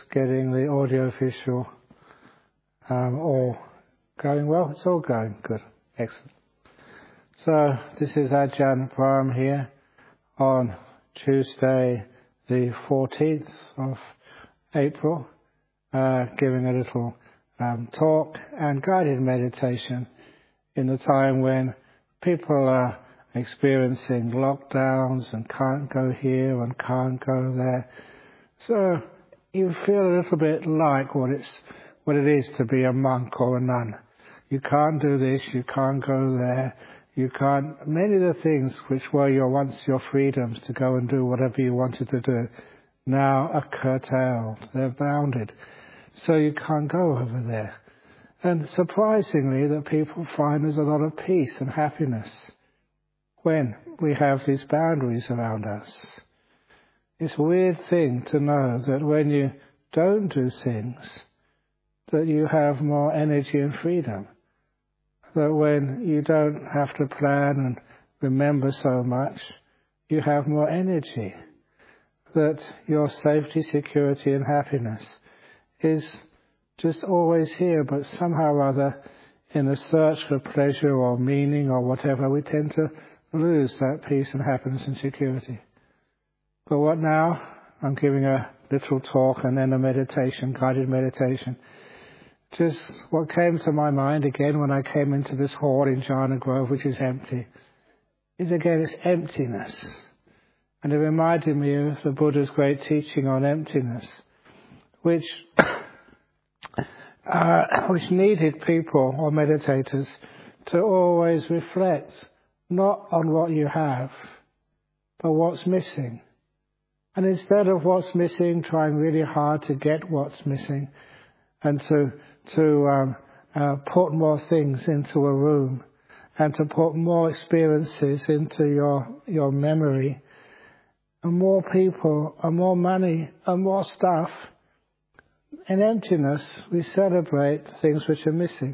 getting the audio-visual all going well? It's all going good. Excellent. So this is Ajahn Brahm here on Tuesday the 14th of April, giving a little talk and guided meditation in the time when people are experiencing lockdowns and can't go here and can't go there. So you feel a little bit like what it is to be a monk or a nun. You can't do this, you can't go there, you can't, many of the things which were once your freedoms to go and do whatever you wanted to do, now are curtailed, they're bounded. So you can't go over there. And surprisingly, that people find there's a lot of peace and happiness when we have these boundaries around us. It's a weird thing to know that when you don't do things, that you have more energy and freedom. That when you don't have to plan and remember so much, you have more energy. That your safety, security and happiness is just always here, but somehow or other, in the search for pleasure or meaning or whatever, we tend to lose that peace and happiness and security. But what now? I'm giving a little talk and then a meditation, guided meditation. Just what came to my mind again when I came into this hall in Jhana Grove, which is empty, is again it's emptiness. And it reminded me of the Buddha's great teaching on emptiness, which needed people or meditators to always reflect not on what you have, but what's missing. And instead of what's missing, trying really hard to get what's missing and to put more things into a room and to put more experiences into your memory and more people and more money and more stuff. In emptiness, we celebrate things which are missing.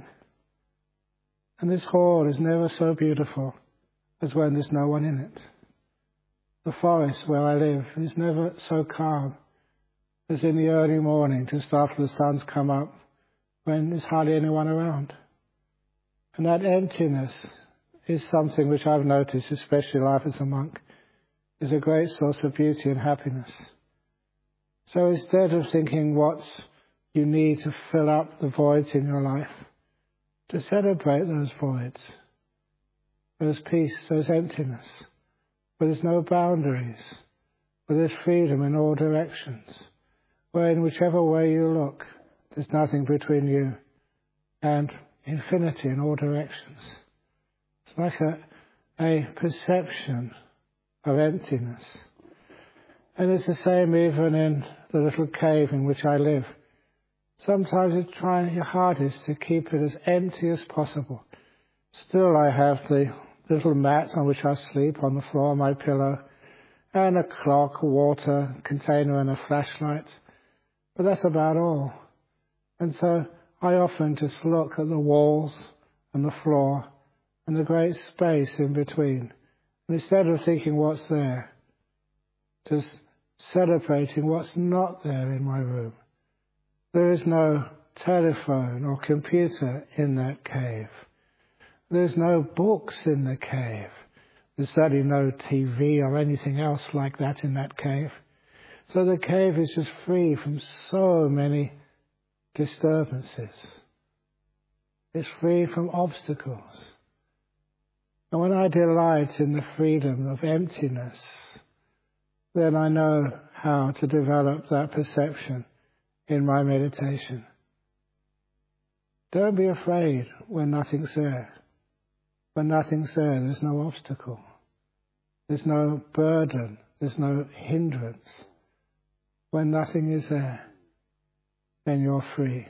And this hall is never so beautiful as when there's no one in it. The forest where I live is never so calm as in the early morning, just after the sun's come up, when there's hardly anyone around. And that emptiness is something which I've noticed, especially life as a monk, is a great source of beauty and happiness. So instead of thinking what you need to fill up the voids in your life, to celebrate those voids, those peace, those emptiness, where there's no boundaries, where there's freedom in all directions, where in whichever way you look, there's nothing between you and infinity in all directions. It's like a perception of emptiness. And it's the same even in the little cave in which I live. Sometimes you're trying your hardest to keep it as empty as possible. Still I have the little mat on which I sleep on the floor, my pillow, and a clock, a water container and a flashlight. But that's about all. And so I often just look at the walls and the floor and the great space in between. And instead of thinking what's there, just celebrating what's not there in my room. There is no telephone or computer in that cave. There's no books in the cave. There's certainly no TV or anything else like that in that cave. So the cave is just free from so many disturbances. It's free from obstacles. And when I delight in the freedom of emptiness, then I know how to develop that perception in my meditation. Don't be afraid when nothing's there. When nothing's there, there's no obstacle. There's no burden. There's no hindrance. When nothing is there, then you're free.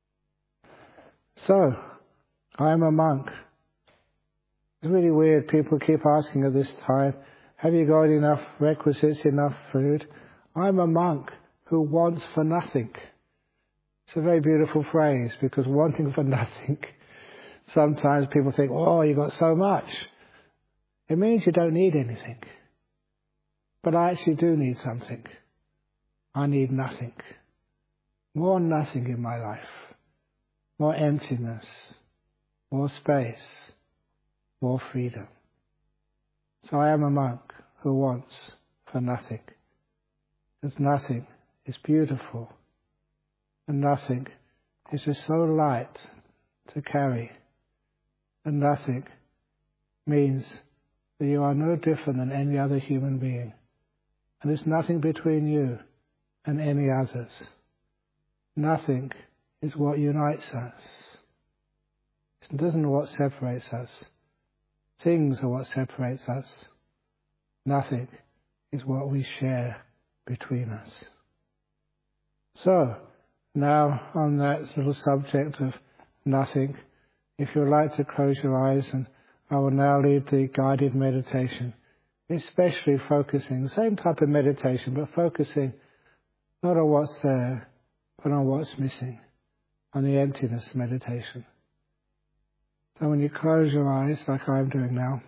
So, I'm a monk. It's really weird. People keep asking at this time, have you got enough requisites, enough food? I'm a monk who wants for nothing. It's a very beautiful phrase, because wanting for nothing, sometimes people think, oh, you got so much. It means you don't need anything. But I actually do need something. I need nothing. more nothing in my life, more emptiness, more space, more freedom. So I am a monk who wants for nothing, because nothing is beautiful, and nothing is just so light to carry, and nothing means that you are no different than any other human being, and there's nothing between you and any others. Nothing is what unites us. It isn't what separates us. Things are what separates us. Nothing is what we share between us. So, now on that little subject of nothing, if you'd like to close your eyes, and I will now lead the guided meditation, especially focusing, the same type of meditation, but focusing not on what's there, but on what's missing, on the emptiness meditation. So when you close your eyes, like I'm doing now,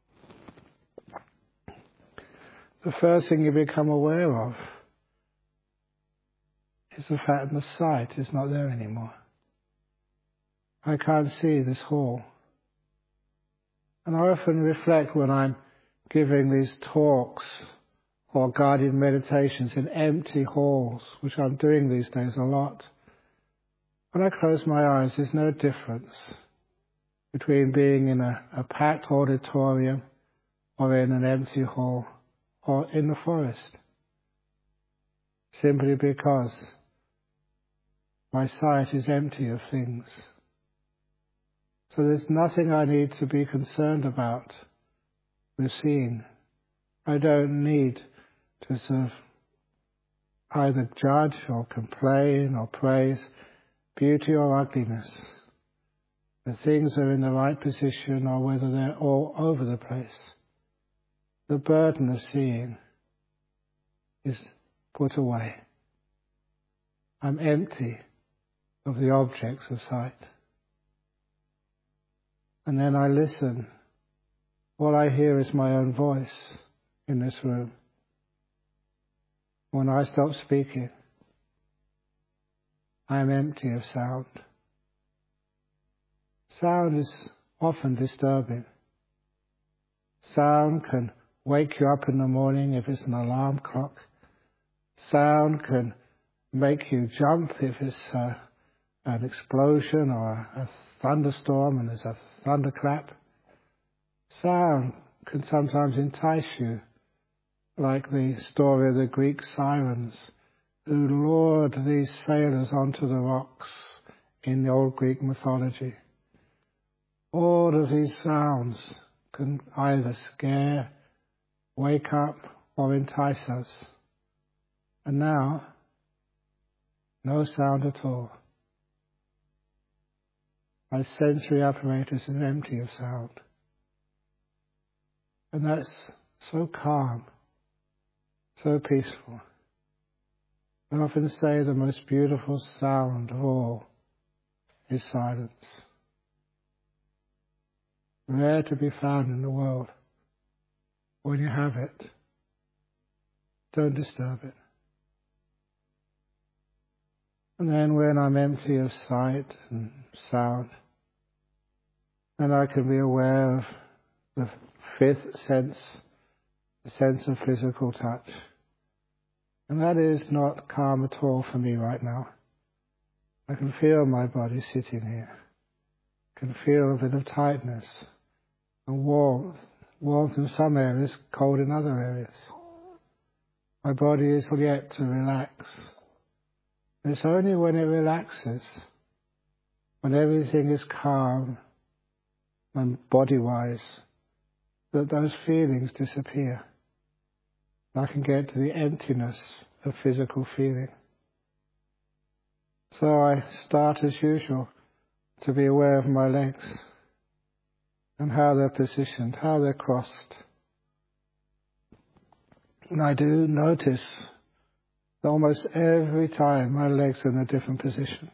the first thing you become aware of is the fact that the sight is not there anymore. I can't see this hall. And I often reflect when I'm giving these talks or guided meditations in empty halls, which I'm doing these days a lot. When I close my eyes, there's no difference between being in a packed auditorium or in an empty hall or in the forest, simply because my sight is empty of things. So there's nothing I need to be concerned about with seeing. I don't need to sort of either judge or complain or praise beauty or ugliness. The things are in the right position or whether they're all over the place. The burden of seeing is put away. I'm empty of the objects of sight. And then I listen. All I hear is my own voice in this room. When I stop speaking, I am empty of sound. Sound is often disturbing. Sound can wake you up in the morning if it's an alarm clock. Sound can make you jump if it's an explosion or a thunderstorm and there's a thunderclap. Sound can sometimes entice you, like the story of the Greek sirens who lured these sailors onto the rocks in the old Greek mythology. All of these sounds can either scare, wake up, or entice us. And now, no sound at all. My sensory apparatus is empty of sound. And that's so calm, so peaceful. I often say the most beautiful sound of all is silence. Rare to be found in the world. When you have it, don't disturb it. And then when I'm empty of sight and sound, then I can be aware of the fifth sense, the sense of physical touch. And that is not calm at all for me right now. I can feel my body sitting here. I can feel a bit of tightness and warmth. Warmth in some areas, cold in other areas. My body is yet to relax. It's only when it relaxes, when everything is calm and body-wise, that those feelings disappear. I can get to the emptiness of physical feeling. So I start as usual to be aware of my legs and how they're positioned, how they're crossed. And I do notice that almost every time my legs are in a different position.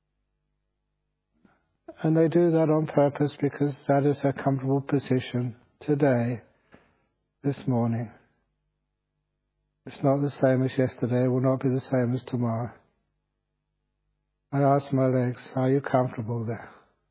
And they do that on purpose because that is a comfortable position today, this morning. It's not the same as yesterday, it will not be the same as tomorrow. I ask my legs, are you comfortable there?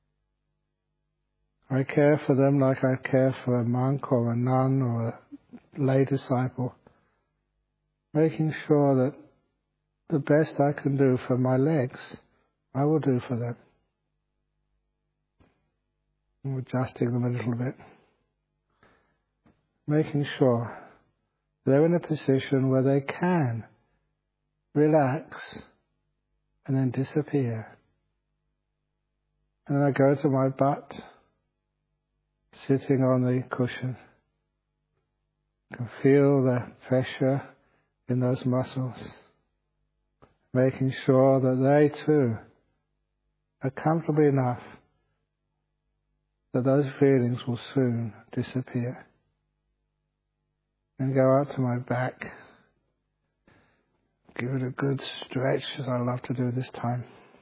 I care for them like I care for a monk or a nun or a lay disciple, making sure that the best I can do for my legs, I will do for them. I'm adjusting them a little bit. Making sure they're in a position where they can relax and then disappear. And then I go to my butt, sitting on the cushion. I can feel the pressure in those muscles, making sure that they too are comfortable enough that those feelings will soon disappear. And go out to my back. Give it a good stretch, as I love to do this time.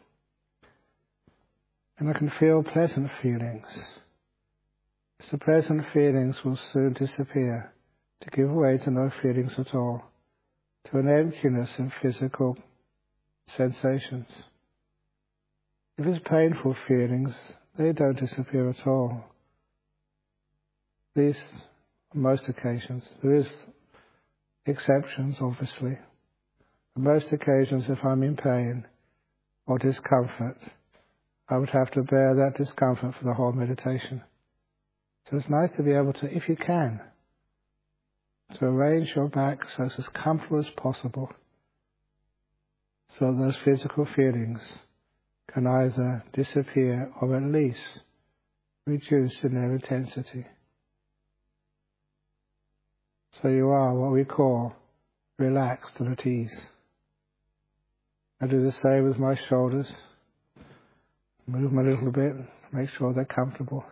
And I can feel pleasant feelings. The pleasant feelings will soon disappear, to give way to no feelings at all, to an emptiness in physical sensations. If it's painful feelings, they don't disappear at all. At least on most occasions. There is exceptions, obviously. On most occasions, if I'm in pain or discomfort, I would have to bear that discomfort for the whole meditation. So it's nice to be able to, if you can, to arrange your back so it's as comfortable as possible, so that those physical feelings can either disappear or at least reduce in their intensity. So you are what we call relaxed and at ease. I do the same with my shoulders. Move them a little bit, make sure they're comfortable.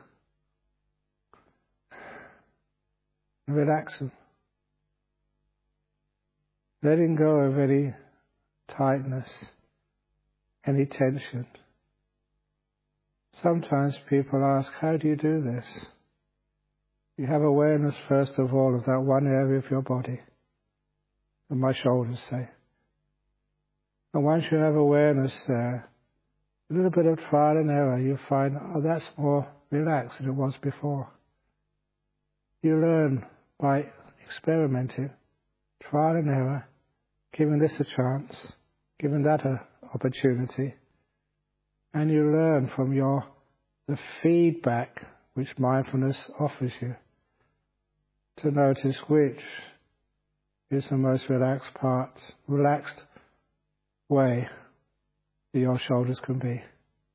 And relax them. Letting go of any tightness, any tension. Sometimes people ask, how do you do this? You have awareness, first of all, of that one area of your body, and my shoulders, say. And once you have awareness there, a little bit of trial and error, you find, oh, that's more relaxed than it was before. You learn by experimenting, trial and error, giving this a chance, giving that an opportunity, and you learn from the feedback which mindfulness offers you to notice which is the most relaxed way that your shoulders can be.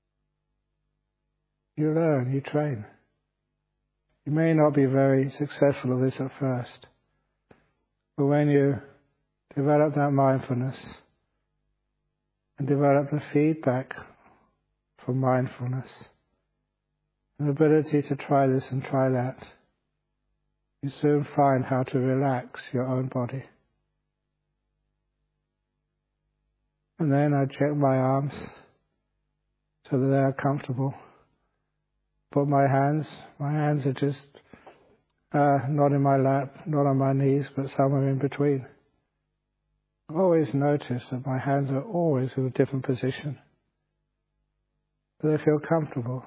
You learn, you train. You may not be very successful at this at first, but when you develop that mindfulness and develop the feedback from mindfulness, the ability to try this and try that, you soon find how to relax your own body. And then I check my arms so that they are comfortable. Put my hands are just not in my lap, not on my knees, but somewhere in between. Always notice that my hands are always in a different position. But they feel comfortable.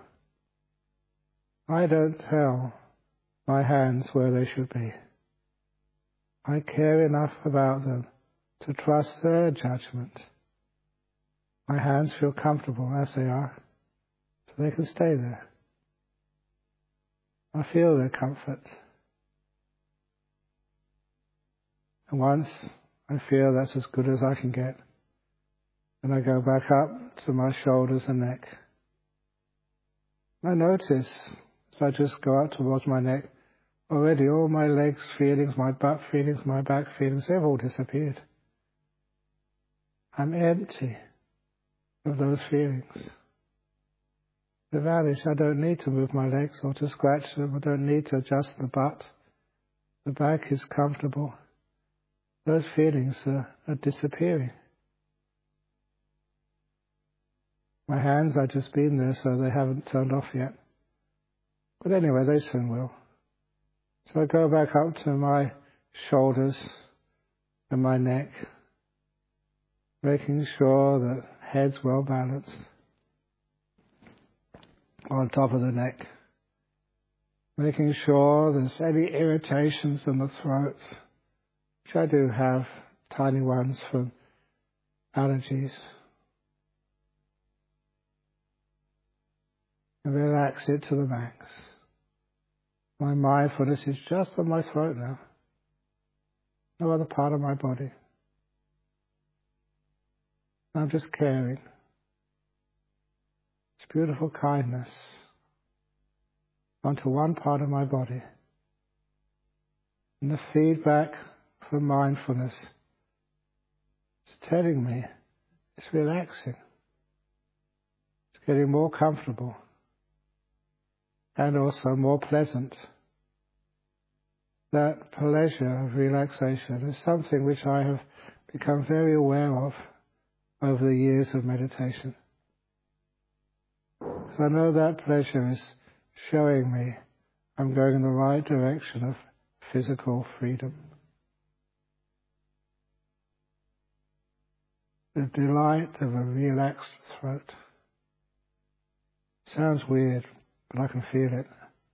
I don't tell my hands where they should be. I care enough about them to trust their judgment. My hands feel comfortable as they are, so they can stay there. I feel their comfort. And once I feel that's as good as I can get, then I go back up to my shoulders and neck. I notice as I just go out towards my neck, already all my legs feelings, my butt feelings, my back feelings, they've all disappeared. I'm empty of those feelings. They vanish. I don't need to move my legs or to scratch them. I don't need to adjust the butt. The back is comfortable. Those feelings are disappearing. My hands, I've just been there, so they haven't turned off yet. But anyway, they soon will. So I go back up to my shoulders and my neck, making sure that head's well balanced on top of the neck. Making sure there's any irritations in the throat, which I do have, tiny ones from allergies. And relax it to the max. My mindfulness is just on my throat now. No other part of my body. I'm just caring. It's beautiful kindness onto one part of my body. And the feedback from mindfulness is telling me it's relaxing. It's getting more comfortable and also more pleasant. That pleasure of relaxation is something which I have become very aware of over the years of meditation. So I know that pleasure is showing me I'm going in the right direction of physical freedom. The delight of a relaxed throat. Sounds weird, but I can feel it.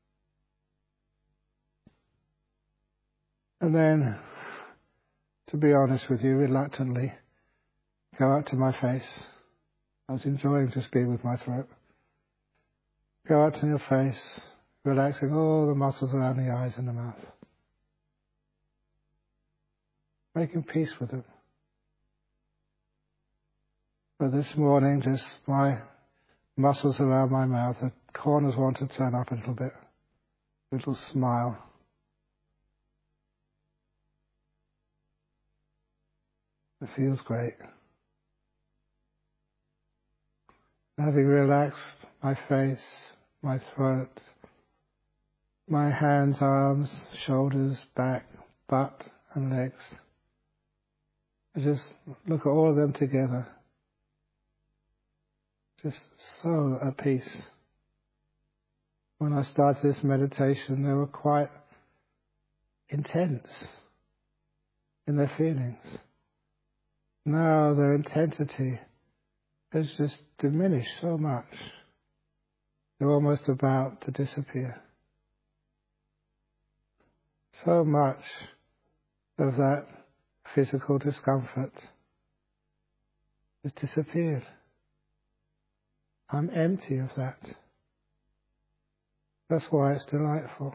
And then, to be honest with you, reluctantly, go up to my face. I was enjoying just being with my throat. Go up to your face, relaxing all the muscles around the eyes and the mouth. Making peace with them. But this morning, just my muscles around my mouth, the corners want to turn up a little bit. A little smile. It feels great. Having relaxed my face, my throat, my hands, arms, shoulders, back, butt and legs. I just look at all of them together. Just so at peace. When I started this meditation, they were quite intense in their feelings. Now their intensity has just diminished so much. They're almost about to disappear. So much of that physical discomfort has disappeared. I'm empty of that. That's why it's delightful.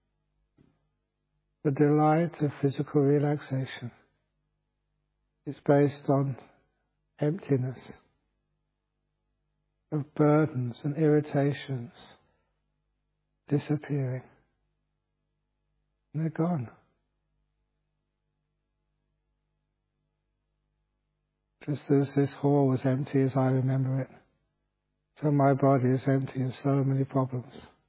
The delight of physical relaxation is based on emptiness of burdens and irritations disappearing. And they're gone. Just as this hall was empty as I remember it, so my body is empty of so many problems.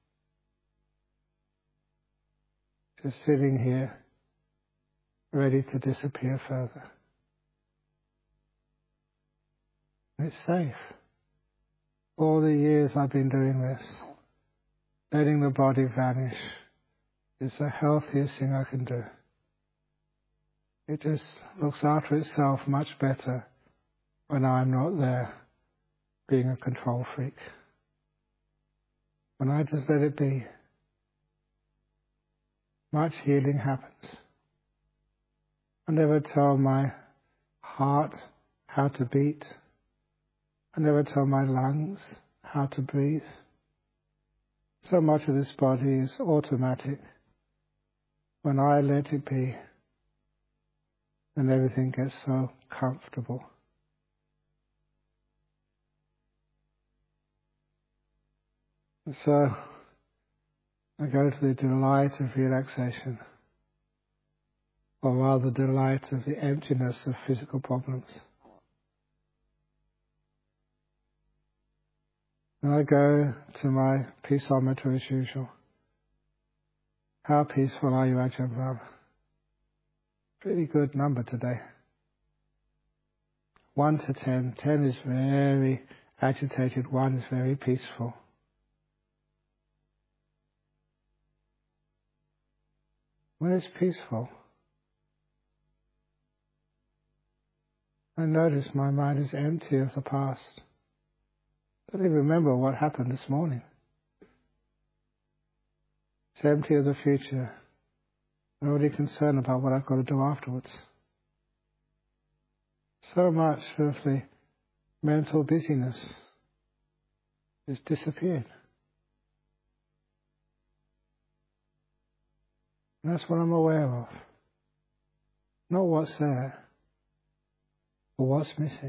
Just sitting here, ready to disappear further. It's safe. All the years I've been doing this, letting the body vanish, is the healthiest thing I can do. It just looks after itself much better when I'm not there, being a control freak. When I just let it be, much healing happens. I never tell my heart how to beat. I never tell my lungs how to breathe. So much of this body is automatic. When I let it be, then everything gets so comfortable. And so I go to the delight of relaxation, or rather the delight of the emptiness of physical problems. And I go to my peaceometer as usual. How peaceful are you, Ajahn Brahm? Pretty good number today. 1 to 10. 10 is very agitated, 1 is very peaceful. When it's peaceful, I notice my mind is empty of the past. I don't even remember what happened this morning. It's empty of the future. I'm already concerned about what I've got to do afterwards. So much of the mental busyness has disappeared. And that's what I'm aware of. Not what's there, but what's missing.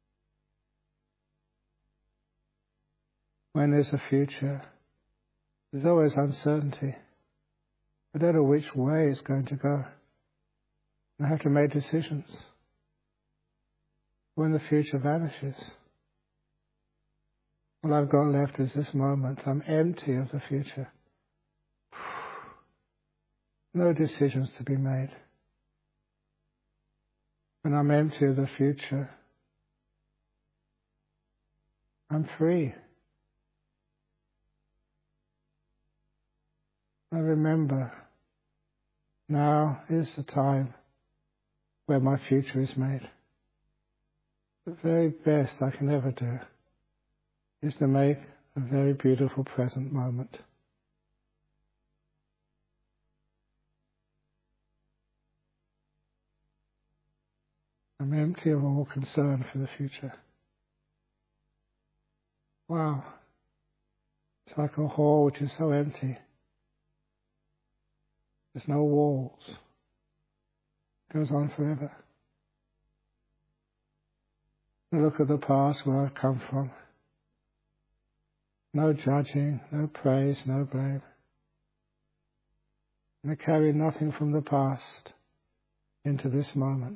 When there's a future, there's always uncertainty. I don't know which way it's going to go. I have to make decisions. When the future vanishes, all I've got left is this moment. I'm empty of the future. No decisions to be made. When I'm empty of the future, I'm free. I remember now is the time where my future is made. The very best I can ever do is to make a very beautiful present moment. I'm empty of all concern for the future. Wow. It's like a hall which is so empty. There's no walls. It goes on forever. I look at the past where I've come from. No judging, no praise, no blame. And I carry nothing from the past into this moment.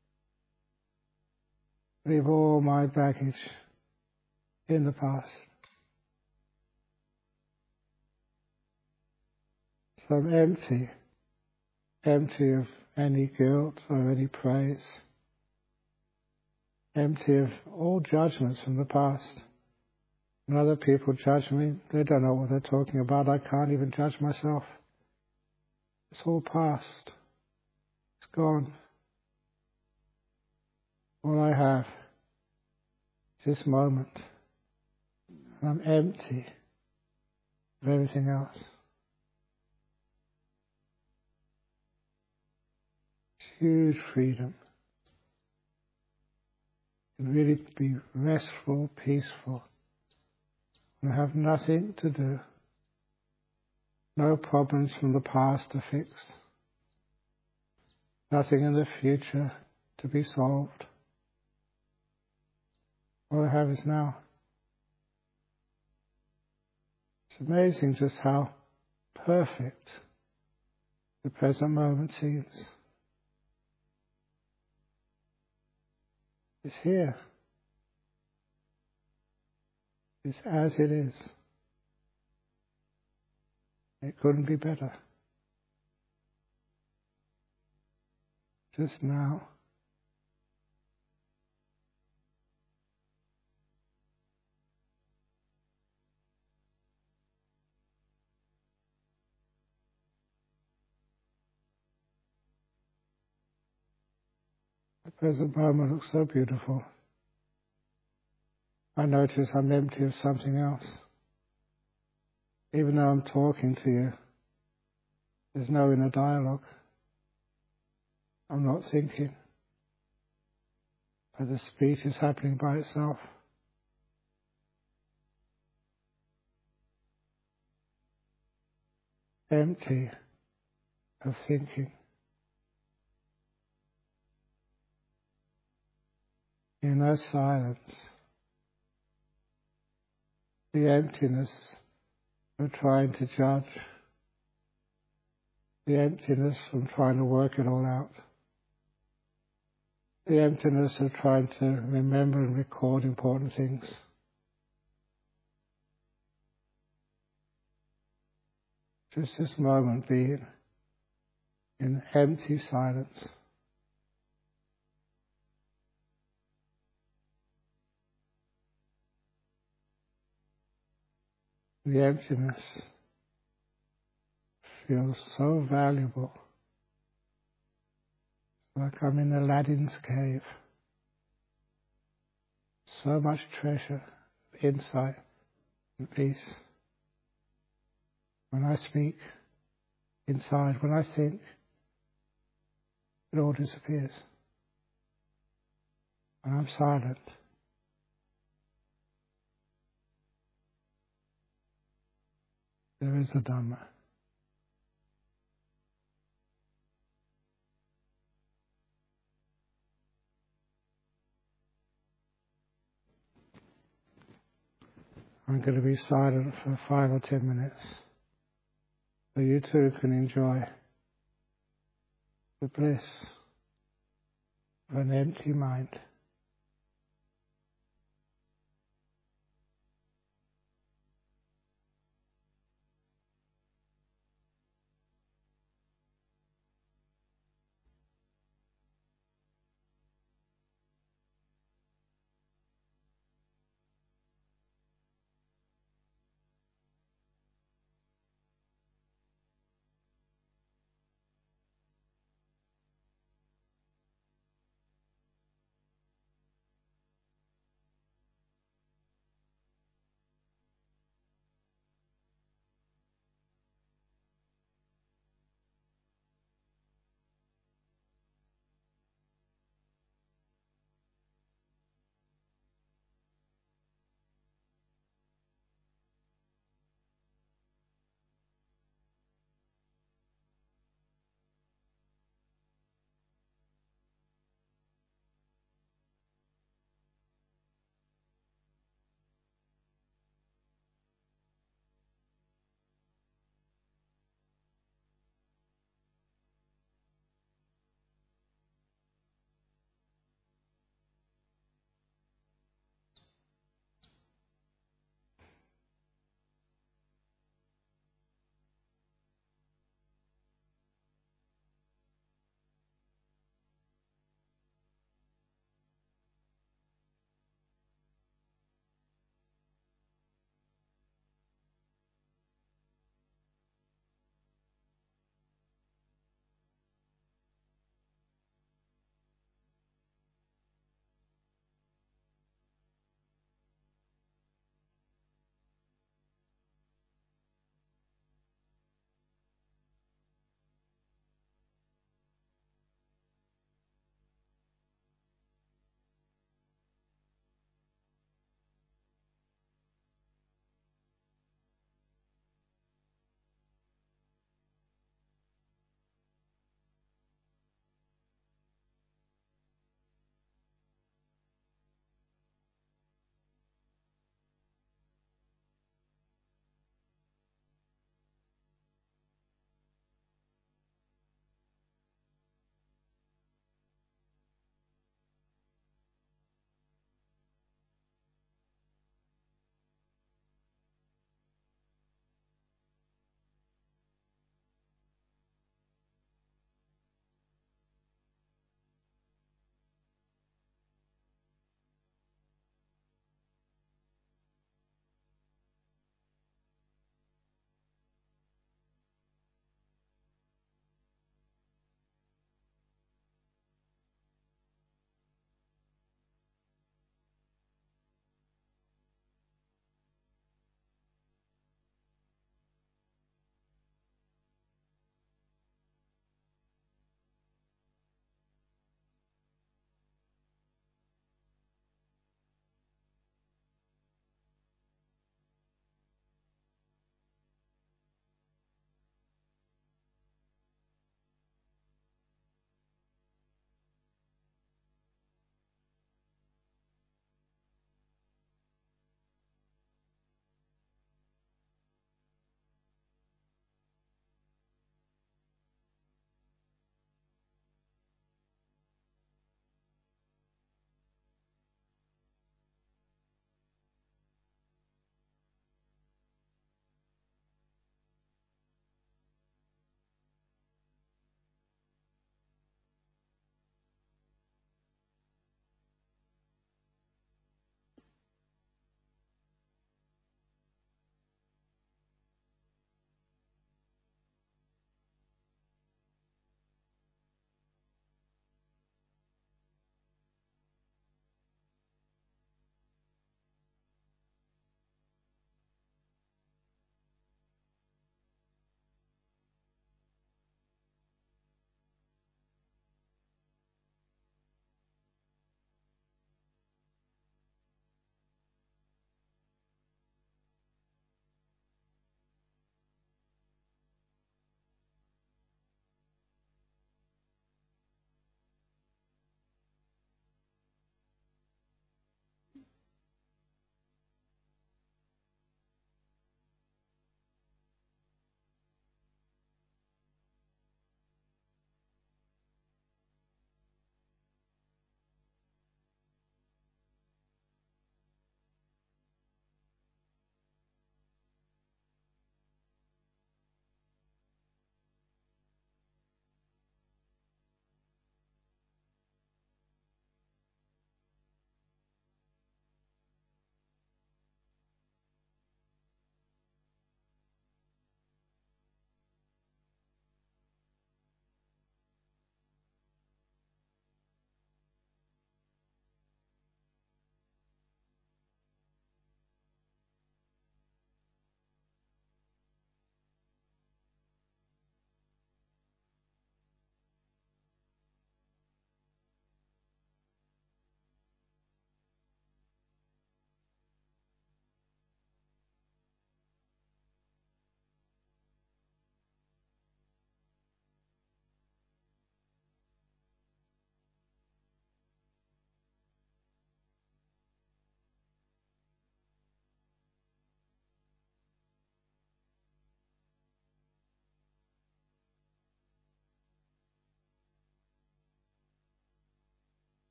Leave all my baggage in the past. So I'm empty of any guilt or any praise, empty of all judgments from the past. When other people judge me, they don't know what they're talking about. I can't even judge myself. It's all past. It's gone. All I have is this moment. And I'm empty of everything else. Huge freedom. And really be restful, peaceful, and have nothing to do. No problems from the past to fix. Nothing in the future to be solved. All I have is now. It's amazing just how perfect the present moment seems. It's here. It's as it is. It couldn't be better. Just now. The present moment looks so beautiful. I notice I'm empty of something else. Even though I'm talking to you, there's no inner dialogue. I'm not thinking. But the speech is happening by itself. Empty of thinking. In that silence, the emptiness of trying to judge, the emptiness from trying to work it all out, the emptiness of trying to remember and record important things. Just this moment being in empty silence. The emptiness feels so valuable. Like I'm in Aladdin's cave. So much treasure, insight and peace. When I speak inside, when I think, it all disappears. When I'm silent, there is a Dhamma. I'm going to be silent for 5 or 10 minutes, so you too can enjoy the bliss of an empty mind.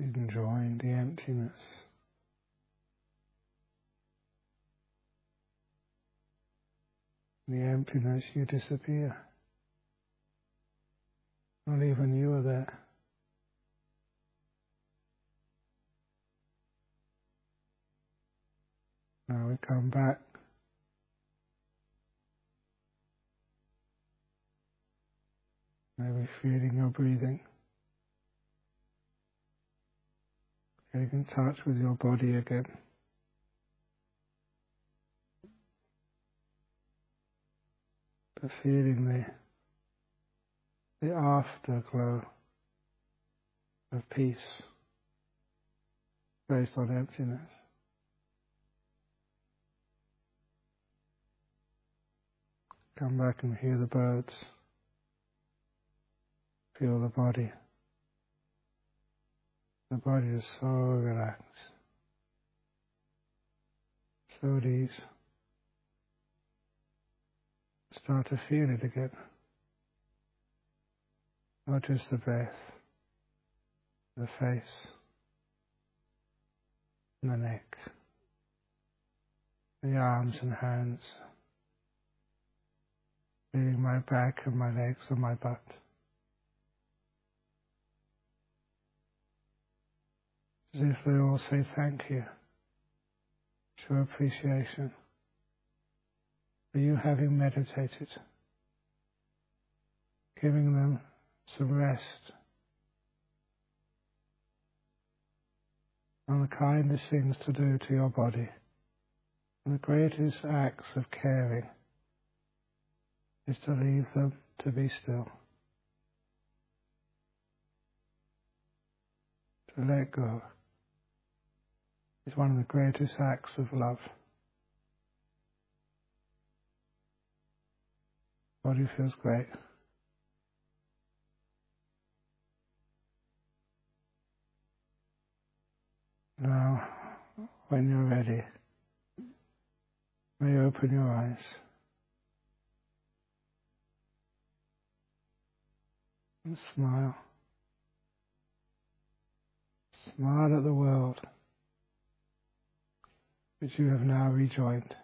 enjoying the emptiness. In the emptiness you disappear. Not even you are there. Now we come back. Maybe feeling your breathing. Getting in touch with your body again. But feeling the afterglow of peace based on emptiness. Come back and hear the birds. Feel the body. The body is so relaxed, so at ease. Start to feel it again. Not just the breath, the face, and the neck, the arms and hands, feeling my back and my legs and my butt. As if they all say thank you, show appreciation for you having meditated, giving them some rest on the kindest things to do to your body. And the greatest acts of caring is to leave them to be still, to let go. Is one of the greatest acts of love. Body feels great. Now, when you're ready, may you open your eyes and smile. Smile at the world which you have now rejoined.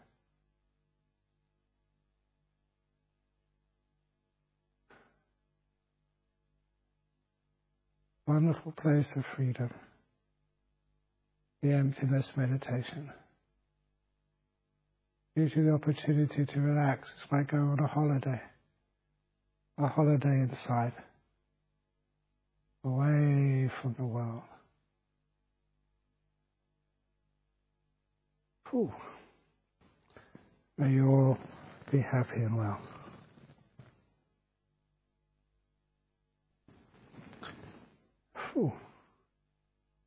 Wonderful place of freedom. The emptiness meditation. Gives you the opportunity to relax. It's like going on a holiday inside, away from the world. Whew. May you all be happy and well. Whew.